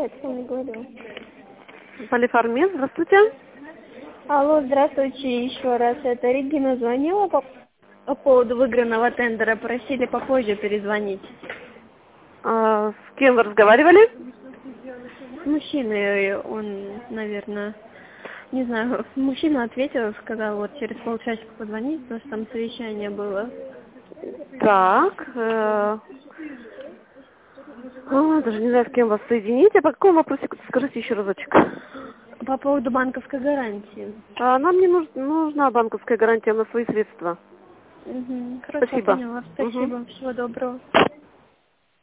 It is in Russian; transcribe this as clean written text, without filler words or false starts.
я с вами говорю. Полифармин, здравствуйте. Алло, здравствуйте еще раз. Это Регина звонила по поводу выигранного тендера. Просили попозже перезвонить. С кем вы разговаривали? С мужчиной, он, наверное, не знаю, мужчина ответил, сказал, вот через полчасика позвонить, потому что там совещание было. Так. Даже не знаю, с кем вас соединить. А по какому вопросу, скажите еще разочек. По поводу банковской гарантии. Нам не нужна банковская гарантия на свои средства. Хорошо, Спасибо. поняла. Спасибо. Всего доброго.